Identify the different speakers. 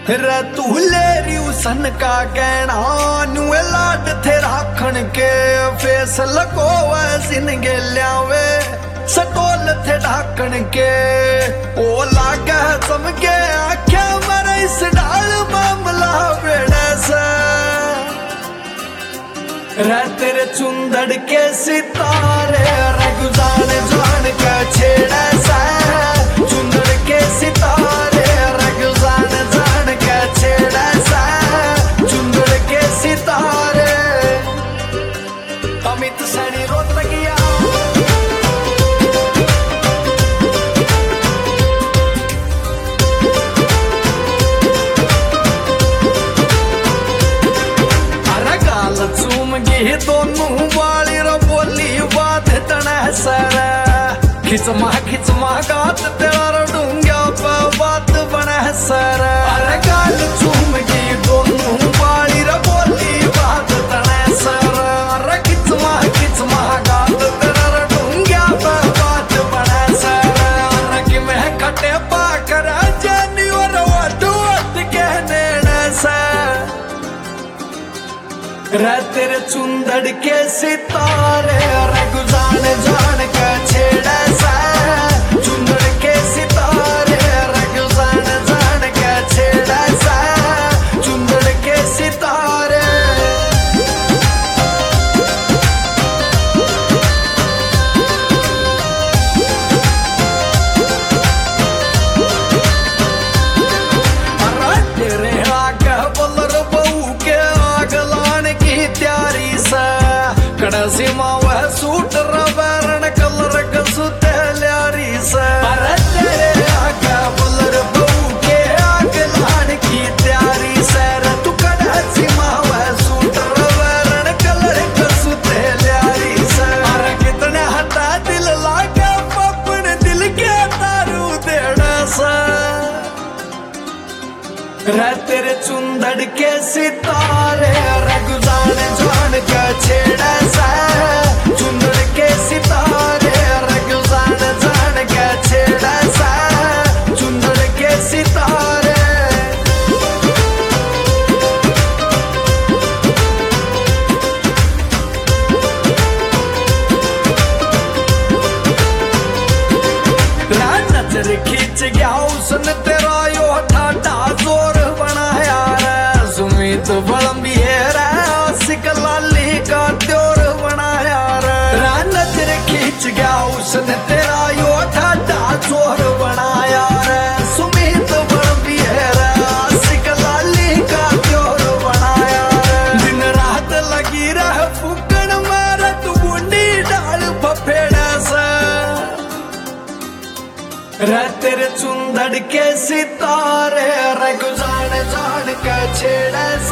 Speaker 1: रे तू ले सन का कहना नुए लाड थे राखण के फेस लगो सिन गेल्यावे सकोल थे ढाकण के ओ लागे समके आख्या मरे इस डाल मामला बेड़े से रे तेरे चुंदड़ के सितारे रगुजान जान के छेड़े से चुंदड़ के सितारे रगुजान जान के छेड़े से चुंदड़ के सितारे अमित सैनी रोत लगिया अरे गाल चूम गी दोनों वाली रो बोली बात तने सर खिचमा गात तेरा डूंगा पे बात बने सर अरे गाल चूम गी दोनों वाली रो बोली बात तने सर अरे खिचमा गात तेरा डूंगा पे बात बने सर अरे कि मैं खटे पाकर जानी और वाट कहने सर रे तेरे चुंदड़ के सितारे रगुजान जान के छेड़े से चुंदड़ के सितारे रगुजान जान के छेड़े से चुंदड़ के सितारे तेरे आगे बलर बहू के आग लाने की तैयारी से कड़सी मावे सूट रबरण कलर कसुते ल्यारी से अरे तेरे आगे बलर बहू के आग लाने की तैयारी से तू कड़सी मावे सूट रबरण कलर कसुते ल्यारी से अरे कितने हटा दिल लागे पपन दिल के तारू देड़ा से रे तेरे चुंदड़ के सितारे रगुजान जान के छेड़े से चुंदड़ के सितारे रगुजान जान के छेड़े से चुंदड़ के सितारे नजर खींच गया उसने तेरा यो ठाठा जोर बनाया रे सुमित बलम्बी है सिकलाली का त्योर बनाया रे नजर खींच गया उसने तेरा यो ठाठा जोर बनाया रे सुमित बलम्बी है सिकलाली का त्योर बनाया रे दिन रात लगी रह फूकन मारा तू बूंदी डाल फफेड़ा से रे तेरे चुंदड़ के सितारे रगुजान जान के छेड़े